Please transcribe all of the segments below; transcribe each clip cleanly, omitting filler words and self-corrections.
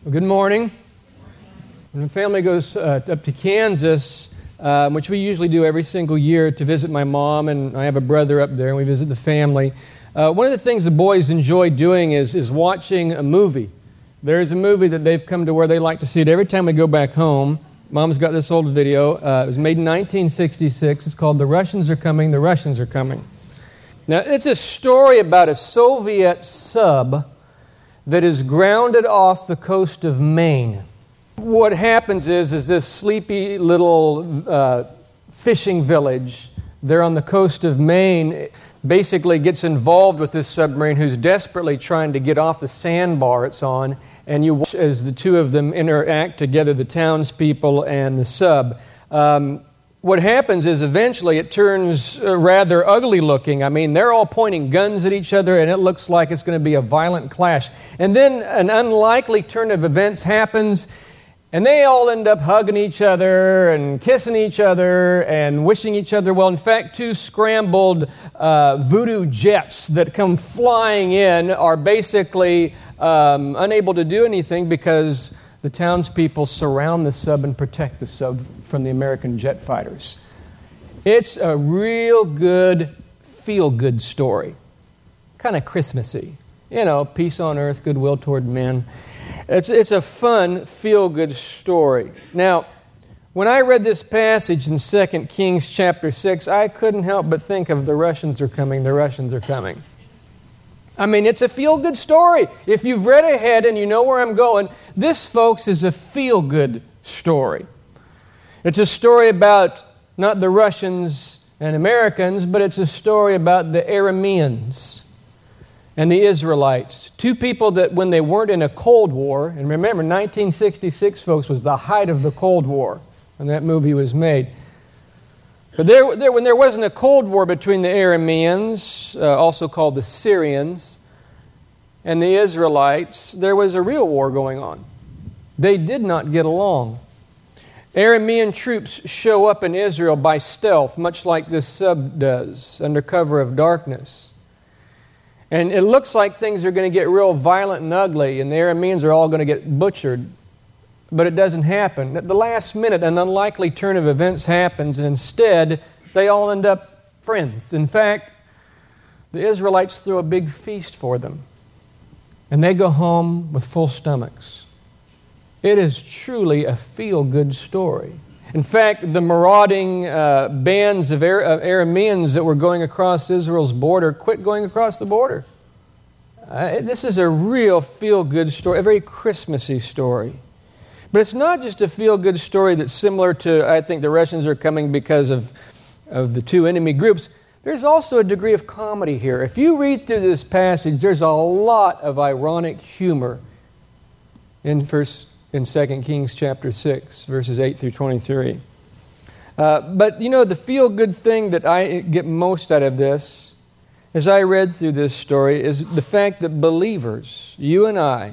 Well, good morning. When the family goes up to Kansas, which we usually do every single year to visit my mom, and I have a brother up there, and we visit the family. One of the things the boys enjoy doing is watching a movie. There's a movie that they've come to where they like to see it every time we go back home. Mom's got this old video. It was made in 1966. It's called The Russians Are Coming, The Russians Are Coming. Now, it's a story about a Soviet sub that is grounded off the coast of Maine. What happens is this sleepy little fishing village there on the coast of Maine basically gets involved with this submarine who's desperately trying to get off the sandbar it's on, and you watch as the two of them interact together, the townspeople and the sub. What happens is eventually it turns rather ugly looking. I mean, they're all pointing guns at each other, and it looks like it's going to be a violent clash. And then an unlikely turn of events happens, and they all end up hugging each other and kissing each other and wishing each other well. In fact, two scrambled Voodoo jets that come flying in are basically unable to do anything because the townspeople surround the sub and protect the sub from the American jet fighters. It's a real good, feel-good story. Kind of Christmassy. You know, peace on earth, goodwill toward men. It's a fun, feel-good story. Now, when I read this passage in 2 Kings chapter 6, I couldn't help but think of the Russians are coming, the Russians are coming. I mean, it's a feel-good story. If you've read ahead and you know where I'm going, this, folks, is a feel-good story. It's a story about not the Russians and Americans, but it's a story about the Arameans and the Israelites. Two people that when they weren't in a Cold War, and remember, 1966, folks, was the height of the Cold War when that movie was made. But when there wasn't a Cold War between the Arameans, also called the Syrians, and the Israelites, there was a real war going on. They did not get along. Aramean troops show up in Israel by stealth, much like this sub does, under cover of darkness. And it looks like things are going to get real violent and ugly, and the Arameans are all going to get butchered. But it doesn't happen. At the last minute, an unlikely turn of events happens, and instead, they all end up friends. In fact, the Israelites throw a big feast for them, and they go home with full stomachs. It is truly a feel-good story. In fact, the marauding bands of Arameans that were going across Israel's border quit going across the border. This is a real feel-good story, a very Christmassy story. But it's not just a feel-good story that's similar to, I think, the Russians are coming because of the two enemy groups. There's also a degree of comedy here. If you read through this passage, there's a lot of ironic humor in 2 Kings chapter 6, verses 8 through 23. But, you know, the feel-good thing that I get most out of this, as I read through this story, is the fact that believers, you and I,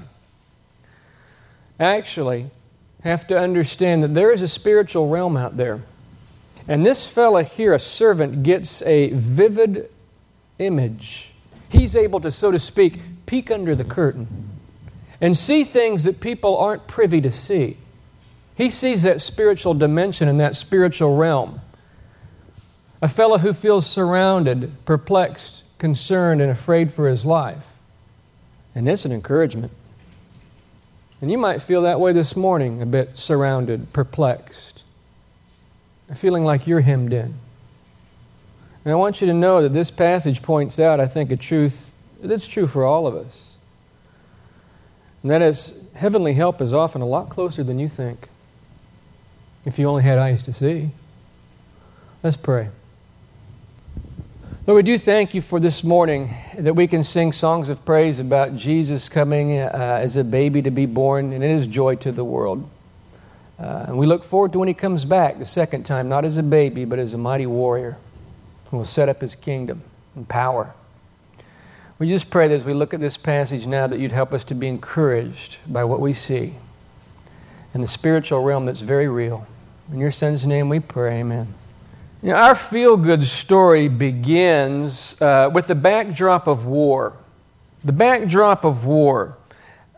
actually have to understand that there is a spiritual realm out there. And this fella here, a servant, gets a vivid image. He's able to, so to speak, peek under the curtain and see things that people aren't privy to see. He sees that spiritual dimension in that spiritual realm. A fellow who feels surrounded, perplexed, concerned, and afraid for his life. And it's an encouragement. And you might feel that way this morning, a bit surrounded, perplexed, feeling like you're hemmed in. And I want you to know that this passage points out, I think, a truth that's true for all of us. And that is, heavenly help is often a lot closer than you think, if you only had eyes to see. Let's pray. Lord, we do thank you for this morning that we can sing songs of praise about Jesus coming as a baby to be born, and it is joy to the world. And we look forward to when he comes back the second time, not as a baby, but as a mighty warrior who will set up his kingdom and power. We just pray that as we look at this passage now that you'd help us to be encouraged by what we see in the spiritual realm that's very real. In your Son's name we pray, amen. You know, our feel-good story begins with the backdrop of war. The backdrop of war.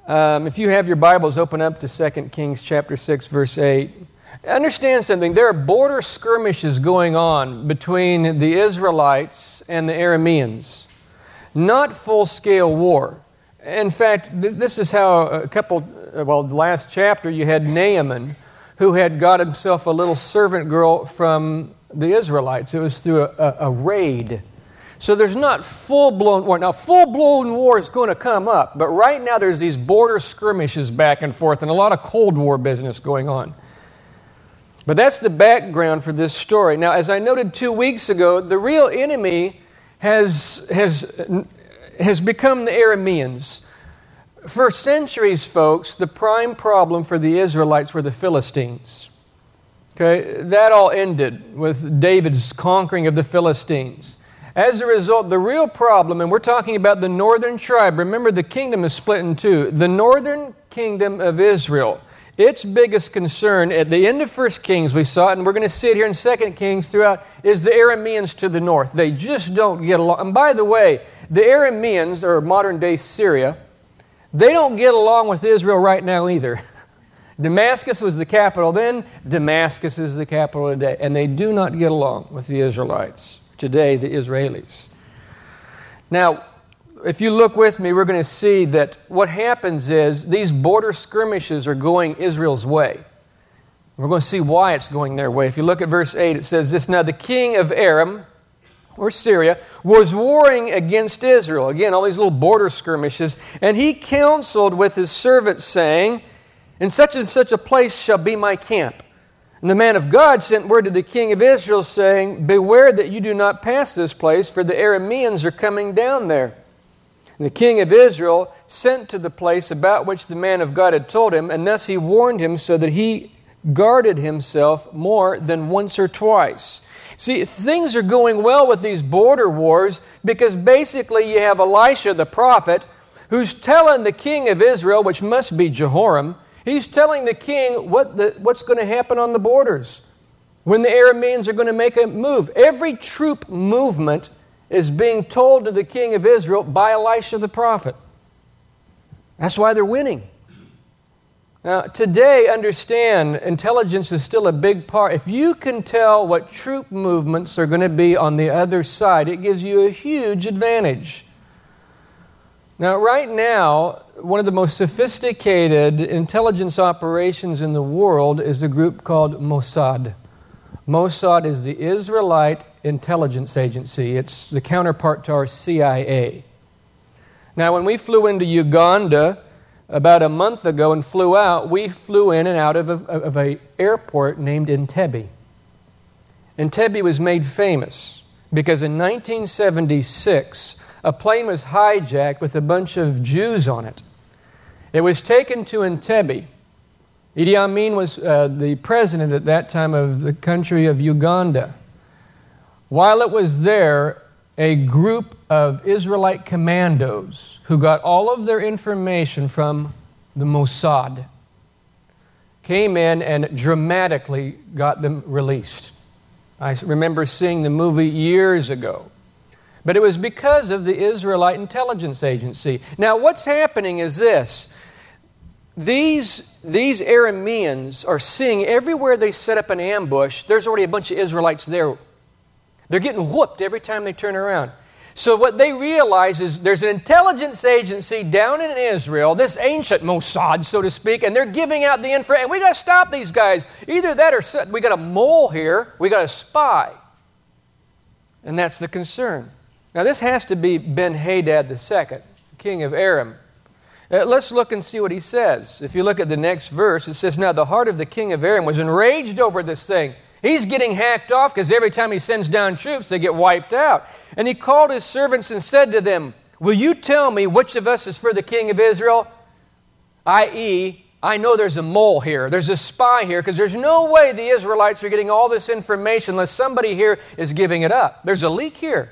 If you have your Bibles, open up to 2 Kings chapter 6, verse 8. Understand something. There are border skirmishes going on between the Israelites and the Arameans. Not full-scale war. In fact, this is how the last chapter you had Naaman, who had got himself a little servant girl from the Israelites. It was through a raid. So there's not full-blown war. Now, full-blown war is going to come up, but right now there's these border skirmishes back and forth and a lot of Cold War business going on. But that's the background for this story. Now, as I noted 2 weeks ago, the real enemy has become the Arameans. For centuries, folks, the prime problem for the Israelites were the Philistines. Okay, that all ended with David's conquering of the Philistines. As a result, the real problem, and we're talking about the northern tribe, remember the kingdom is split in two. The northern kingdom of Israel, its biggest concern at the end of 1 Kings, we saw it, and we're going to see it here in 2 Kings throughout, is the Arameans to the north. They just don't get along. And by the way, the Arameans, or modern-day Syria, they don't get along with Israel right now either. Damascus was the capital then, Damascus is the capital today, and they do not get along with the Israelites. Today, the Israelis. Now, if you look with me, we're going to see that what happens is these border skirmishes are going Israel's way. We're going to see why it's going their way. If you look at verse 8, it says this, "Now the king of Aram," or Syria, "was warring against Israel." Again, all these little border skirmishes. "And he counseled with his servants, saying, In such and such a place shall be my camp. And the man of God sent word to the king of Israel, saying, Beware that you do not pass this place, for the Arameans are coming down there. And the king of Israel sent to the place about which the man of God had told him, and thus he warned him so that he guarded himself more than once or twice." See, things are going well with these border wars because basically you have Elisha the prophet who's telling the king of Israel, which must be Jehoram, he's telling the king what's going to happen on the borders when the Arameans are going to make a move. Every troop movement is being told to the king of Israel by Elisha the prophet. That's why they're winning. Now, today, understand, intelligence is still a big part. If you can tell what troop movements are going to be on the other side, it gives you a huge advantage. Now, right now, one of the most sophisticated intelligence operations in the world is a group called Mossad. Mossad is the Israelite intelligence agency. It's the counterpart to our CIA. Now, when we flew into Uganda about a month ago and flew out, we flew in and out of an airport named Entebbe. Entebbe was made famous because in 1976, a plane was hijacked with a bunch of Jews on it. It was taken to Entebbe. Idi Amin was the president at that time of the country of Uganda. While it was there, a group of Israelite commandos who got all of their information from the Mossad came in and dramatically got them released. I remember seeing the movie years ago. But it was because of the Israelite intelligence agency. Now, what's happening is this. These Arameans are seeing everywhere they set up an ambush, there's already a bunch of Israelites there. They're getting whooped every time they turn around. So what they realize is there's an intelligence agency down in Israel, this ancient Mossad, so to speak, and they're giving out the info, and we got to stop these guys. Either that or we got a mole here, we got a spy. And that's the concern. Now this has to be Ben-Hadad II, king of Aram. Let's look and see what he says. If you look at the next verse, it says, "Now the heart of the king of Aram was enraged over this thing." He's getting hacked off because every time he sends down troops, they get wiped out. And he called his servants and said to them, "Will you tell me which of us is for the king of Israel?" I.e., I know there's a mole here. There's a spy here because there's no way the Israelites are getting all this information unless somebody here is giving it up. There's a leak here.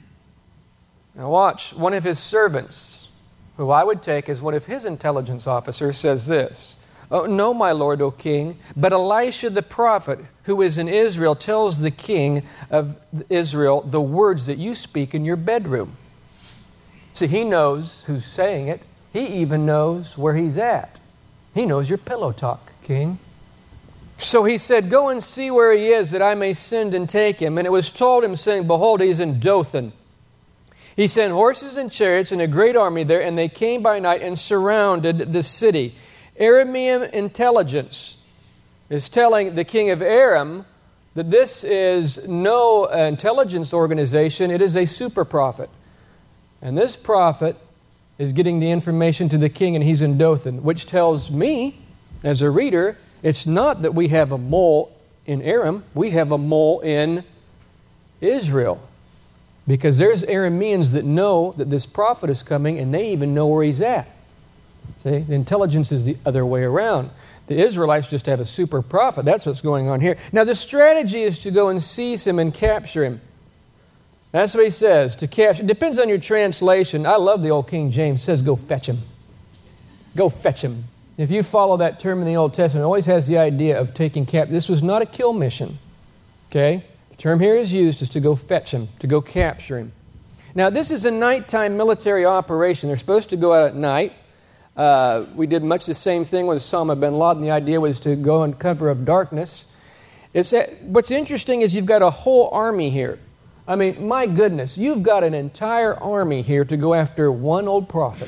Now watch, one of his servants, who I would take as one of his intelligence officers, says this, "Oh, no, my lord, O king, but Elisha the prophet, who is in Israel, tells the king of Israel the words that you speak in your bedroom." See, he knows who's saying it. He even knows where he's at. He knows your pillow talk, king. So he said, go and see where he is, that I may send and take him. And it was told him, saying, behold, he's in Dothan. He sent horses and chariots and a great army there, and they came by night and surrounded the city. Aramean intelligence is telling the king of Aram that this is no intelligence organization, it is a super prophet. And this prophet is getting the information to the king, and he's in Dothan, which tells me, as a reader, it's not that we have a mole in Aram, we have a mole in Israel. Because there's Arameans that know that this prophet is coming, and they even know where he's at. See, the intelligence is the other way around. The Israelites just have a super prophet. That's what's going on here. Now, the strategy is to go and seize him and capture him. That's what he says, to capture. It depends on your translation. I love the old King James. It says, go fetch him. Go fetch him. If you follow that term in the Old Testament, it always has the idea of taking captive. This was not a kill mission. Okay? The term here is used is to go fetch him, to go capture him. Now, this is a nighttime military operation. They're supposed to go out at night. We did much the same thing with Osama bin Laden. The idea was to go in cover of darkness. What's interesting is you've got a whole army here. I mean, my goodness, you've got an entire army here to go after one old prophet.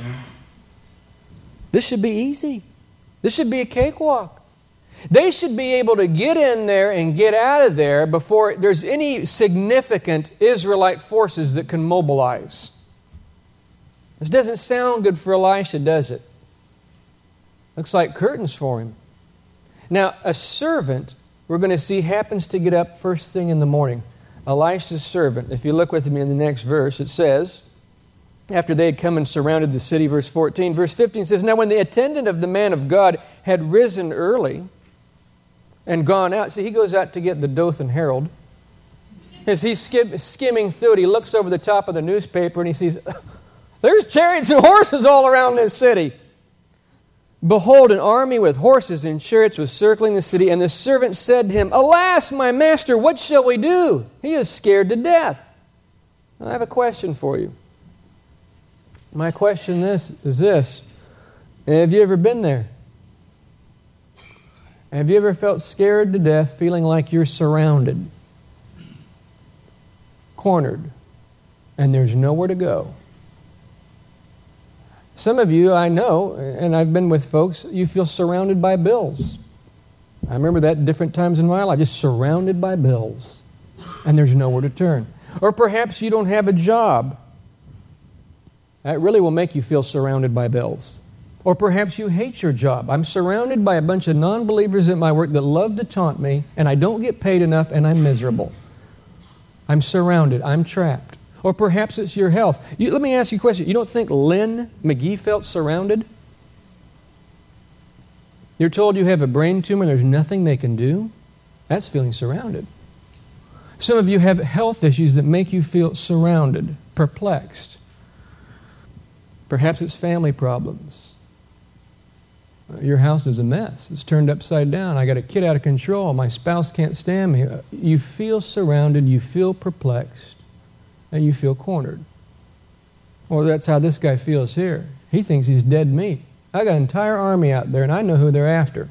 This should be easy. This should be a cakewalk. They should be able to get in there and get out of there before there's any significant Israelite forces that can mobilize. This doesn't sound good for Elisha, does it? Looks like curtains for him. Now, a servant, we're going to see, happens to get up first thing in the morning. Elisha's servant. If you look with me in the next verse, it says, after they had come and surrounded the city, verse 14. Verse 15 says, now when the attendant of the man of God had risen early and gone out, see, he goes out to get the Dothan Herald. As he's skimming through it, he looks over the top of the newspaper and he sees, there's chariots and horses all around this city. Behold, an army with horses and chariots was circling the city, and the servant said to him, alas, my master, what shall we do? He is scared to death. Now, I have a question for you. My question is this. Have you ever been there? Have you ever felt scared to death, feeling like you're surrounded, cornered, and there's nowhere to go? Some of you, I know, and I've been with folks, you feel surrounded by bills. I remember that at different times in my life, just surrounded by bills, and there's nowhere to turn. Or perhaps you don't have a job. That really will make you feel surrounded by bills. Or perhaps you hate your job. I'm surrounded by a bunch of non-believers at my work that love to taunt me, and I don't get paid enough, and I'm miserable. I'm surrounded. I'm trapped. Or perhaps it's your health. Let me ask you a question. You don't think Lynn McGee felt surrounded? You're told you have a brain tumor and there's nothing they can do? That's feeling surrounded. Some of you have health issues that make you feel surrounded, perplexed. Perhaps it's family problems. Your house is a mess. It's turned upside down. I got a kid out of control. My spouse can't stand me. You feel surrounded. You feel perplexed. And you feel cornered. Or that's how this guy feels here. He thinks he's dead meat. I got an entire army out there, and I know who they're after.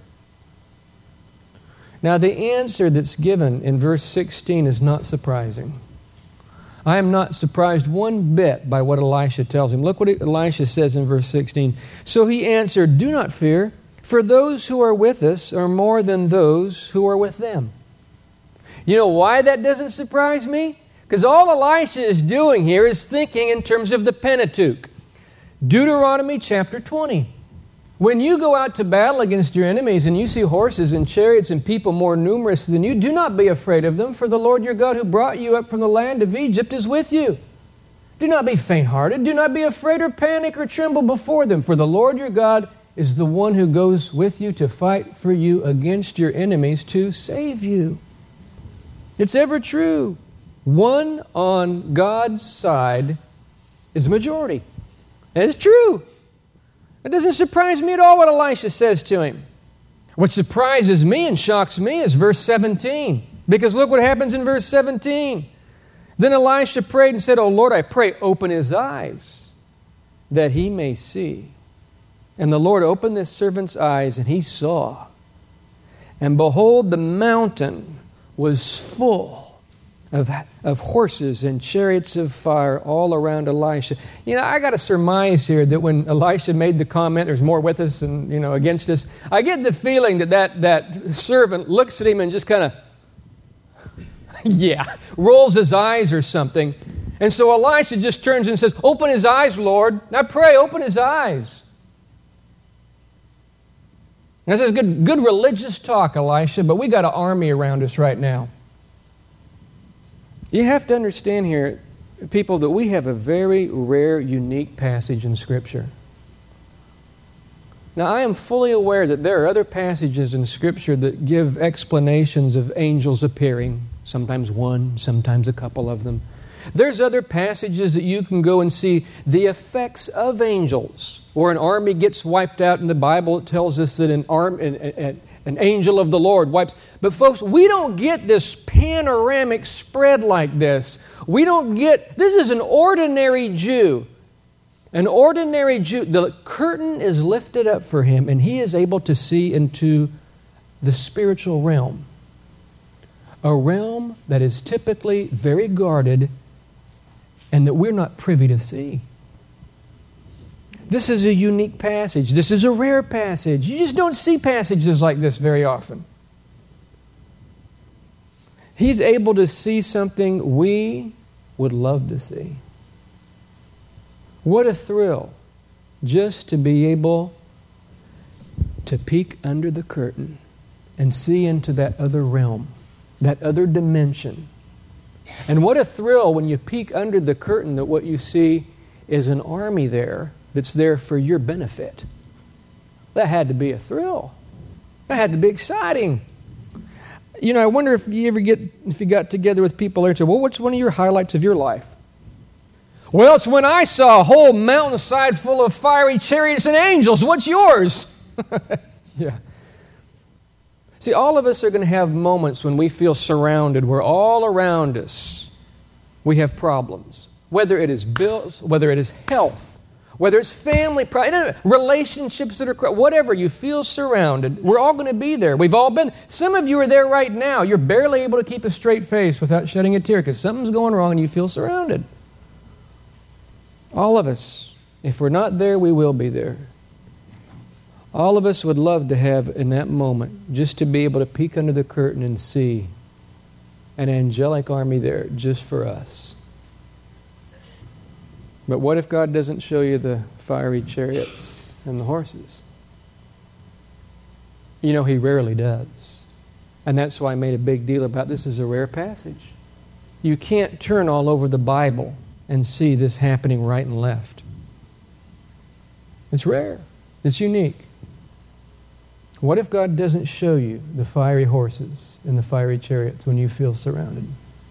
Now, the answer that's given in verse 16 is not surprising. I am not surprised one bit by what Elisha tells him. Look what Elisha says in verse 16. So he answered, do not fear, for those who are with us are more than those who are with them. You know why that doesn't surprise me? Because all Elisha is doing here is thinking in terms of the Pentateuch. Deuteronomy chapter 20. When you go out to battle against your enemies and you see horses and chariots and people more numerous than you, do not be afraid of them, for the Lord your God who brought you up from the land of Egypt is with you. Do not be faint-hearted. Do not be afraid or panic or tremble before them, for the Lord your God is the one who goes with you to fight for you against your enemies to save you. It's ever true. One on God's side is a majority. It's true. It doesn't surprise me at all what Elisha says to him. What surprises me and shocks me is verse 17. Because look what happens in verse 17. Then Elisha prayed and said, O Lord, I pray, open his eyes that he may see. And the Lord opened this servant's eyes, and he saw. And behold, the mountain was full of horses and chariots of fire all around Elisha. I got to surmise here that when Elisha made the comment, there's more with us and, against us, I get the feeling that servant looks at him and just kind of, rolls his eyes or something. And so Elisha just turns and says, "Open his eyes, Lord. I pray, open his eyes." Now, this is good religious talk, Elisha, but we got an army around us right now. You have to understand here, people, that we have a very rare, unique passage in Scripture. Now, I am fully aware that there are other passages in Scripture that give explanations of angels appearing, sometimes one, sometimes a couple of them. There's other passages that you can go and see the effects of angels, where an army gets wiped out in the Bible. It tells us that an angel of the Lord wipes. But folks, we don't get this panoramic spread like this. This is an ordinary Jew. An ordinary Jew. The curtain is lifted up for him, and he is able to see into the spiritual realm. A realm that is typically very guarded and that we're not privy to see. This is a unique passage. This is a rare passage. You just don't see passages like this very often. He's able to see something we would love to see. What a thrill just to be able to peek under the curtain and see into that other realm, that other dimension. And what a thrill when you peek under the curtain that what you see is an army there that's there for your benefit. That had to be a thrill. That had to be exciting. I wonder if you got together with people there and said, "Well, what's one of your highlights of your life?" "Well, it's when I saw a whole mountainside full of fiery chariots and angels. What's yours?" Yeah. See, all of us are going to have moments when we feel surrounded, where all around us we have problems. Whether it is bills, whether it is health, whether it's family, relationships that are, whatever, you feel surrounded. We're all going to be there. We've all been. Some of you are there right now. You're barely able to keep a straight face without shedding a tear because something's going wrong and you feel surrounded. All of us. If we're not there, we will be there. All of us would love to have, in that moment, just to be able to peek under the curtain and see an angelic army there just for us. But what if God doesn't show you the fiery chariots and the horses? He rarely does. And that's why I made a big deal about this is a rare passage. You can't turn all over the Bible and see this happening right and left. It's rare. It's unique. What if God doesn't show you the fiery horses and the fiery chariots when you feel surrounded?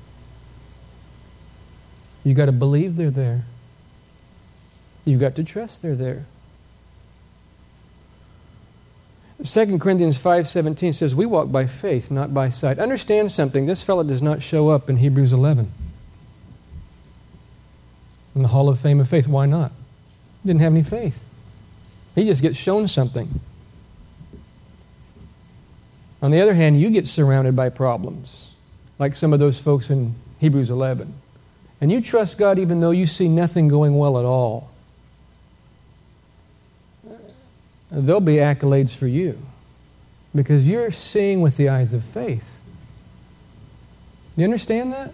You've got to believe they're there. You've got to trust they're there. 2 Corinthians 5:17 says, "We walk by faith, not by sight." Understand something. This fellow does not show up in Hebrews 11. In the Hall of Fame of Faith. Why not? He didn't have any faith. He just gets shown something. On the other hand, you get surrounded by problems, like some of those folks in Hebrews 11. And you trust God even though you see nothing going well at all. There'll be accolades for you because you're seeing with the eyes of faith. You understand that?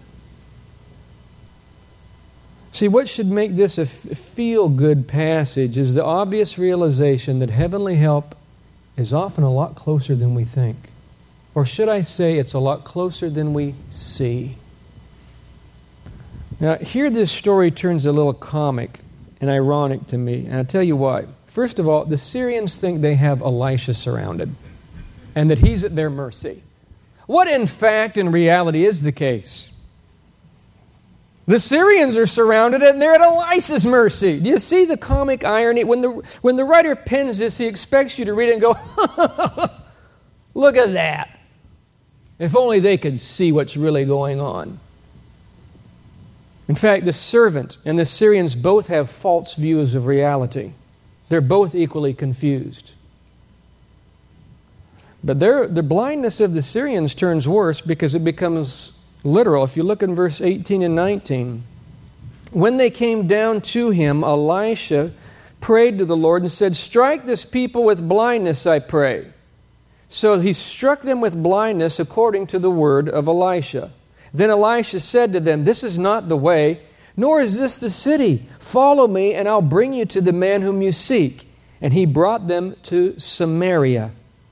See, what should make this a feel-good passage is the obvious realization that heavenly help is often a lot closer than we think. Or should I say it's a lot closer than we see. Now, here this story turns a little comic and ironic to me, and I'll tell you why. First of all, the Syrians think they have Elisha surrounded and that he's at their mercy. What in fact, in reality, is the case? The Syrians are surrounded and they're at Elisha's mercy. Do you see the comic irony? When the writer pens this, he expects you to read it and go, look at that. If only they could see what's really going on. In fact, the servant and the Syrians both have false views of reality. They're both equally confused. But the blindness of the Syrians turns worse because it becomes literal. If you look in verse 18 and 19, when they came down to him, Elisha prayed to the Lord and said, "Strike this people with blindness, I pray." So he struck them with blindness according to the word of Elisha. Then Elisha said to them, "This is not the way, nor is this the city. Follow me, and I'll bring you to the man whom you seek." And he brought them to Samaria.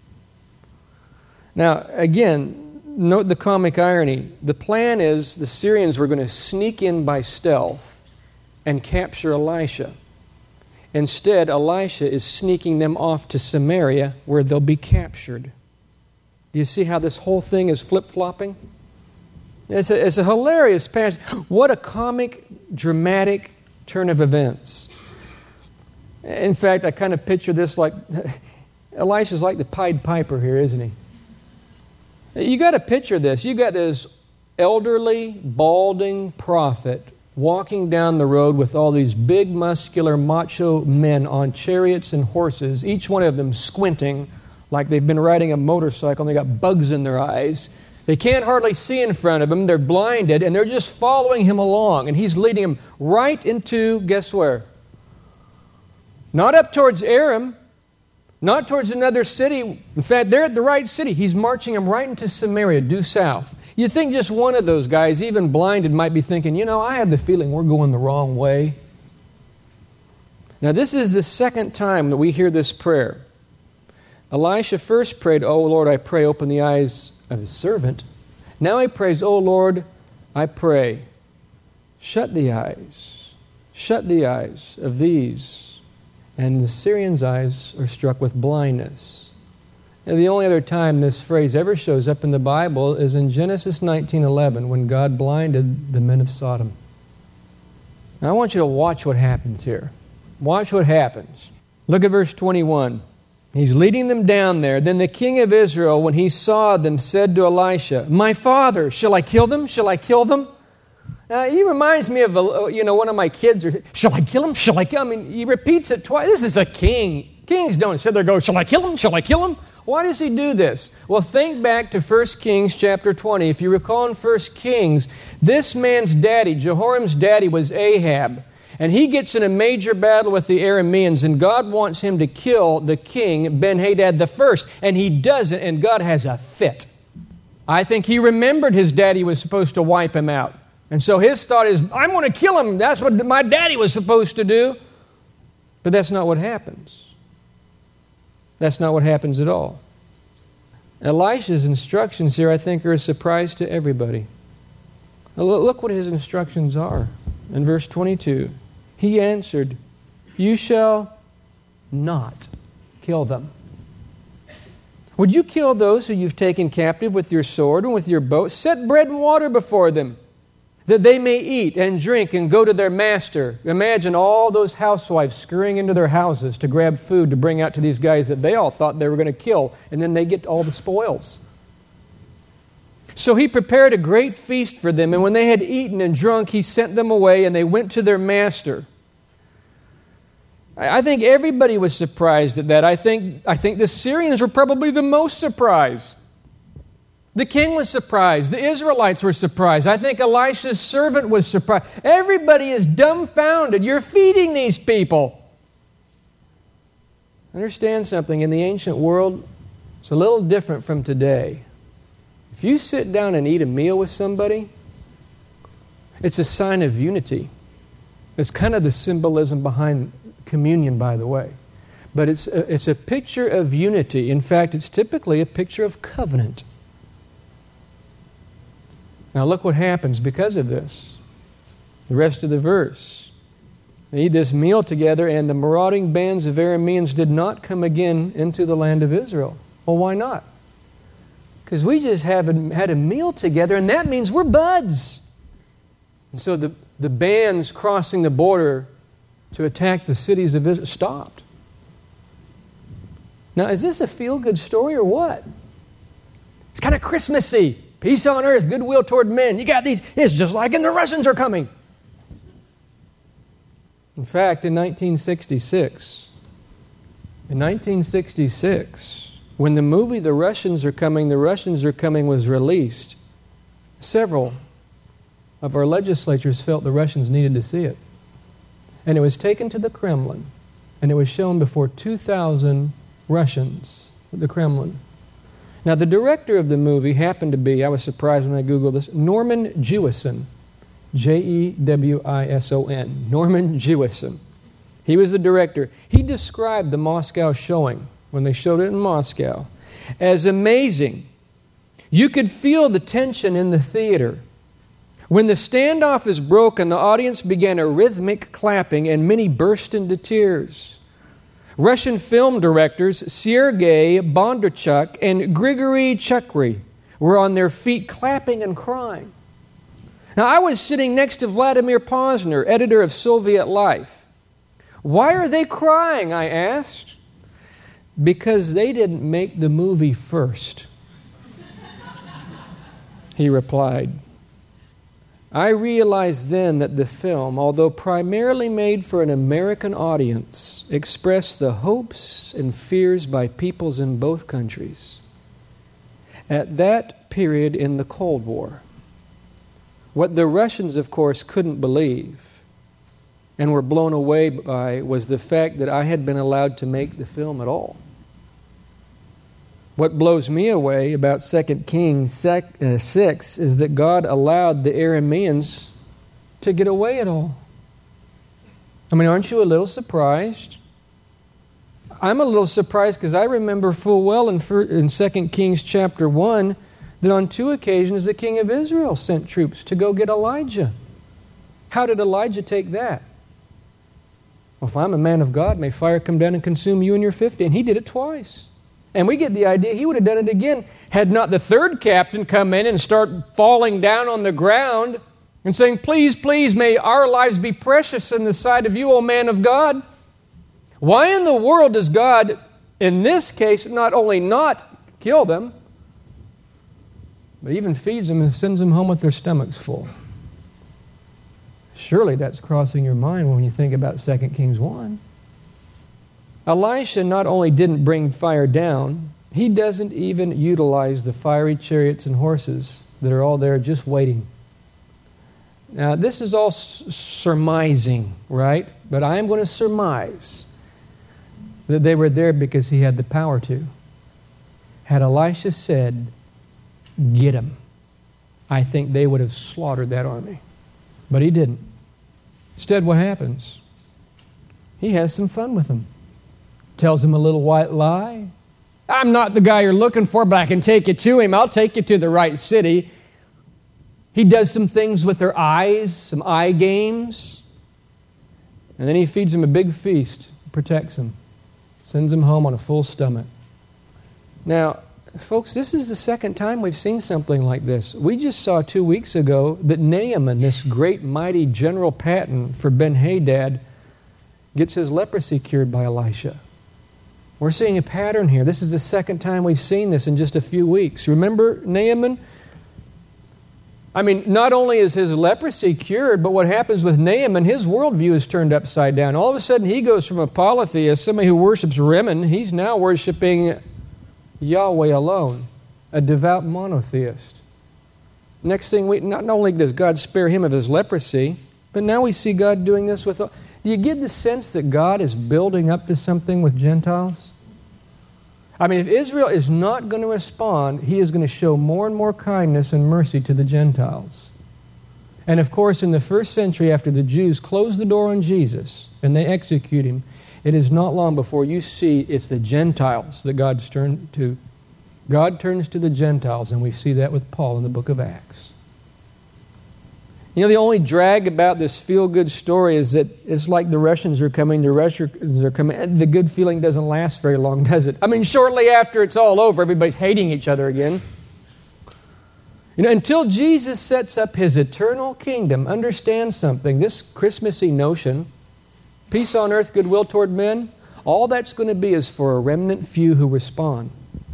Now, again, note the comic irony. The plan is the Syrians were going to sneak in by stealth and capture Elisha. Instead, Elisha is sneaking them off to Samaria where they'll be captured. Do you see how this whole thing is flip-flopping? It's a hilarious passage. What a comic, dramatic turn of events. In fact, I kind of picture this like Elisha's like the Pied Piper here, isn't he? You got to picture this. You got this elderly, balding prophet walking down the road with all these big, muscular, macho men on chariots and horses, each one of them squinting like they've been riding a motorcycle and they got bugs in their eyes. They can't hardly see in front of them. They're blinded, and they're just following him along. And he's leading them right into, guess where? Not up towards Aram, not towards another city. In fact, they're at the right city. He's marching them right into Samaria, due south. You think just one of those guys, even blinded, might be thinking, I have the feeling we're going the wrong way. Now, this is the second time that we hear this prayer. Elisha first prayed, "Oh, Lord, I pray, open the eyes of his servant." Now he prays, "Oh, Lord, I pray, shut the eyes of these." And the Syrians' eyes are struck with blindness. And the only other time this phrase ever shows up in the Bible is in Genesis 19:11, when God blinded the men of Sodom. Now I want you to watch what happens here. Watch what happens. Look at verse 21. He's leading them down there. Then the king of Israel, when he saw them, said to Elisha, "My father, shall I kill them? Shall I kill them?" He reminds me of, one of my kids. Shall I kill him? Shall I kill him? I mean, he repeats it twice. This is a king. Kings don't sit there and go, "Shall I kill him? Shall I kill him?" Why does he do this? Well, think back to 1 Kings chapter 20. If you recall in 1 Kings, this man's daddy, Jehoram's daddy, was Ahab. And he gets in a major battle with the Arameans, and God wants him to kill the king, Ben-Hadad the first. And he doesn't, and God has a fit. I think he remembered his daddy was supposed to wipe him out. And so his thought is, I'm going to kill him. That's what my daddy was supposed to do. But that's not what happens. That's not what happens at all. Elisha's instructions here, I think, are a surprise to everybody. Look what his instructions are. In verse 22, he answered, "You shall not kill them." Would you kill those who you've taken captive with your sword and with your bow? Set bread and water before them, that they may eat and drink and go to their master. Imagine all those housewives scurrying into their houses to grab food to bring out to these guys that they all thought they were going to kill, and then they get all the spoils. So he prepared a great feast for them, and when they had eaten and drunk, he sent them away, and they went to their master. I think everybody was surprised at that. I think the Syrians were probably the most surprised. The king was surprised. The Israelites were surprised. I think Elisha's servant was surprised. Everybody is dumbfounded. You're feeding these people. Understand something. In the ancient world, it's a little different from today. If you sit down and eat a meal with somebody, it's a sign of unity. It's kind of the symbolism behind communion, by the way. But it's a picture of unity. In fact, it's typically a picture of covenant. Now look what happens because of this. The rest of the verse. They eat this meal together, and the marauding bands of Arameans did not come again into the land of Israel. Well, why not? Because we just had a meal together, and that means we're buds. And so the bands crossing the border to attack the cities of Israel stopped. Now, is this a feel-good story or what? It's kind of Christmassy. Peace on earth, goodwill toward men. You got these, it's just like, and the Russians are coming. In fact, in 1966, In 1966, when the movie The Russians Are Coming was released, several of our legislatures felt the Russians needed to see it. And it was taken to the Kremlin, and it was shown before 2,000 Russians at the Kremlin. Now, the director of the movie happened to be, I was surprised when I Googled this, Norman Jewison. Jewison. Norman Jewison. He was the director. He described the Moscow showing, when they showed it in Moscow, as amazing. You could feel the tension in the theater. When the standoff is broken, the audience began a rhythmic clapping and many burst into tears. Russian film directors Sergei Bondarchuk and Grigory Chukri were on their feet clapping and crying. Now, I was sitting next to Vladimir Posner, editor of Soviet Life. Why are they crying, I asked. Because they didn't make the movie first, he replied. I realized then that the film, although primarily made for an American audience, expressed the hopes and fears by peoples in both countries. At that period in the Cold War, what the Russians, of course, couldn't believe and were blown away by was the fact that I had been allowed to make the film at all. What blows me away about 2 Kings 6 is that God allowed the Arameans to get away at all. I mean, aren't you a little surprised? I'm a little surprised because I remember full well in 2 Kings chapter 1 that on 2 occasions the king of Israel sent troops to go get Elijah. How did Elijah take that? Well, if I'm a man of God, may fire come down and consume you and your 50. And he did it twice. And we get the idea he would have done it again had not the third captain come in and start falling down on the ground and saying, please, please, may our lives be precious in the sight of you, O man of God. Why in the world does God, in this case, not only not kill them, but even feeds them and sends them home with their stomachs full? Surely that's crossing your mind when you think about 2 Kings 1. Elisha not only didn't bring fire down, he doesn't even utilize the fiery chariots and horses that are all there just waiting. Now, this is all surmising, right? But I am going to surmise that they were there because he had the power to. Had Elisha said, get him, I think they would have slaughtered that army. But he didn't. Instead, what happens? He has some fun with them. Tells him a little white lie. I'm not the guy you're looking for, but I can take you to him. I'll take you to the right city. He does some things with their eyes, some eye games. And then he feeds him a big feast, protects him, sends him home on a full stomach. Now, folks, this is the second time we've seen something like this. We just saw 2 weeks ago that Naaman, this great mighty General Patton for Ben-Hadad, gets his leprosy cured by Elisha. We're seeing a pattern here. This is the second time we've seen this in just a few weeks. Remember Naaman? I mean, not only is his leprosy cured, but what happens with Naaman, his worldview is turned upside down. All of a sudden, he goes from a polytheist, somebody who worships Rimmon, he's now worshiping Yahweh alone, a devout monotheist. Next thing, not only does God spare him of his leprosy, but now we see God doing this with... Do you get the sense that God is building up to something with Gentiles? I mean, if Israel is not going to respond, he is going to show more and more kindness and mercy to the Gentiles. And of course, in the first century, after the Jews close the door on Jesus and they execute him, it is not long before you see it's the Gentiles that God's turned to. God turns to the Gentiles, and we see that with Paul in the book of Acts. You know, the only drag about this feel-good story is that it's like the Russians are coming, the Russians are coming. The good feeling doesn't last very long, does it? I mean, shortly after it's all over, everybody's hating each other again. You know, until Jesus sets up his eternal kingdom, understand something, this Christmassy notion, peace on earth, goodwill toward men, all that's going to be is for a remnant few who respond.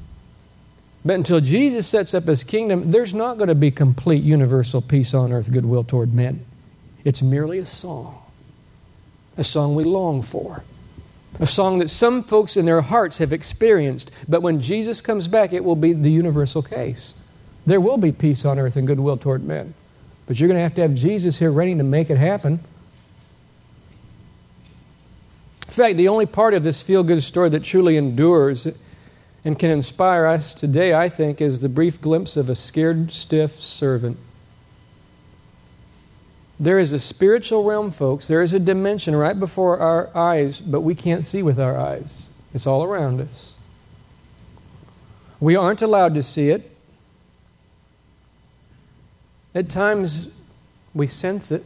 But until Jesus sets up his kingdom, there's not going to be complete universal peace on earth, goodwill toward men. It's merely a song we long for. A song that some folks in their hearts have experienced, but when Jesus comes back, it will be the universal case. There will be peace on earth and goodwill toward men. But you're going to have Jesus here ready to make it happen. In fact, the only part of this feel-good story that truly endures and can inspire us today, I think, is the brief glimpse of a scared, stiff servant. There is a spiritual realm, folks. There is a dimension right before our eyes, but we can't see with our eyes. It's all around us. We aren't allowed to see it. At times, we sense it.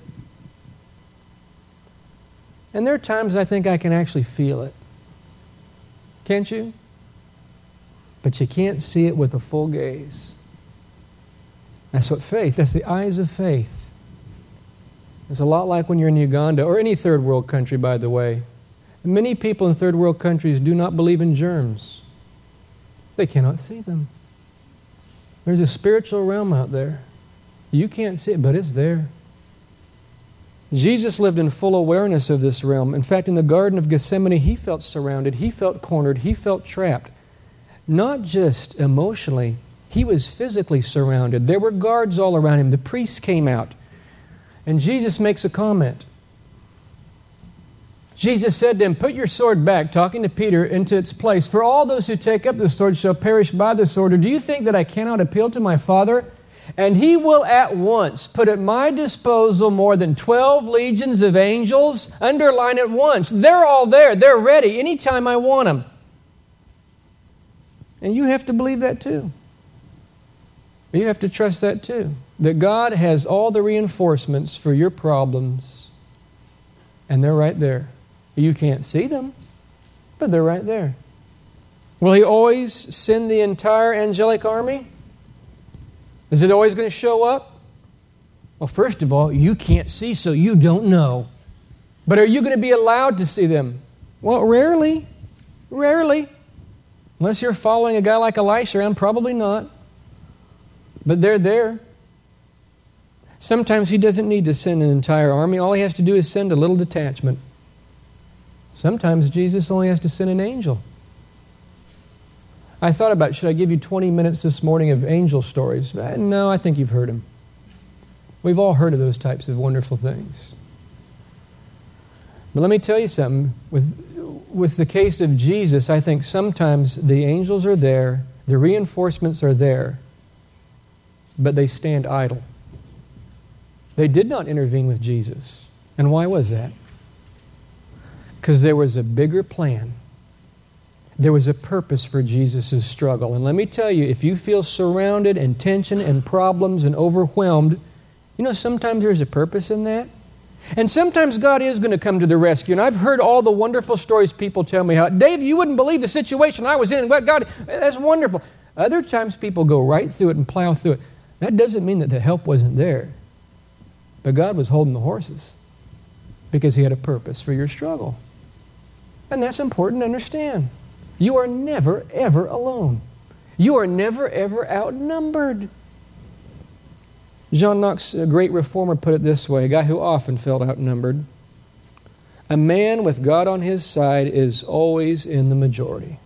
And there are times I think I can actually feel it. Can't you? But you can't see it with a full gaze. That's what faith, that's the eyes of faith. It's a lot like when you're in Uganda, or any third world country, by the way. Many people in third world countries do not believe in germs. They cannot see them. There's a spiritual realm out there. You can't see it, but it's there. Jesus lived in full awareness of this realm. In fact, in the Garden of Gethsemane, he felt surrounded, he felt cornered, he felt trapped. Not just emotionally, he was physically surrounded. There were guards all around him. The priests came out. And Jesus makes a comment. Jesus said to him, "Put your sword back," talking to Peter, "into its place. For all those who take up the sword shall perish by the sword. Or do you think that I cannot appeal to my Father? And He will at once put at my disposal more than 12 legions of angels." Underline at once. They're all there. They're ready anytime I want them. And you have to believe that too. You have to trust that too. That God has all the reinforcements for your problems, and they're right there. You can't see them, but they're right there. Will He always send the entire angelic army? Is it always going to show up? Well, first of all, you can't see, so you don't know. But are you going to be allowed to see them? Well, rarely. Rarely. Unless you're following a guy like Elisha around, probably not. But they're there. Sometimes He doesn't need to send an entire army. All He has to do is send a little detachment. Sometimes Jesus only has to send an angel. I thought about, should I give you 20 minutes this morning of angel stories? No, I think you've heard them. We've all heard of those types of wonderful things. But let me tell you something. With the case of Jesus, I think sometimes the angels are there, the reinforcements are there, but they stand idle. They did not intervene with Jesus. And why was that? Because there was a bigger plan. There was a purpose for Jesus' struggle. And let me tell you, if you feel surrounded and tension and problems and overwhelmed, you know, sometimes there's a purpose in that. And sometimes God is going to come to the rescue. And I've heard all the wonderful stories people tell me how, "Dave, you wouldn't believe the situation I was in. What God, that's wonderful." Other times people go right through it and plow through it. That doesn't mean that the help wasn't there. But God was holding the horses because He had a purpose for your struggle. And that's important to understand. You are never, ever alone. You are never, ever outnumbered. John Knox, a great reformer, put it this way, a guy who often felt outnumbered. A man with God on his side is always in the majority.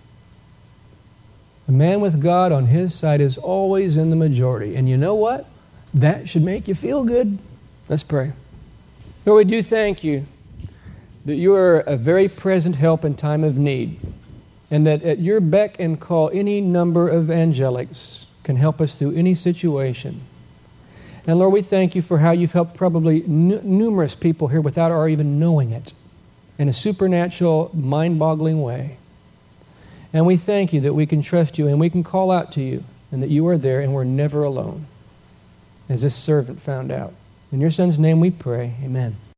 A man with God on his side is always in the majority. And you know what? That should make you feel good. Let's pray. Lord, we do thank You that You are a very present help in time of need, and that at Your beck and call, any number of angelics can help us through any situation. And Lord, we thank You for how You've helped probably numerous people here without our even knowing it, in a supernatural, mind-boggling way. And we thank You that we can trust You and we can call out to You, and that You are there and we're never alone, as this servant found out. In Your Son's name we pray. Amen.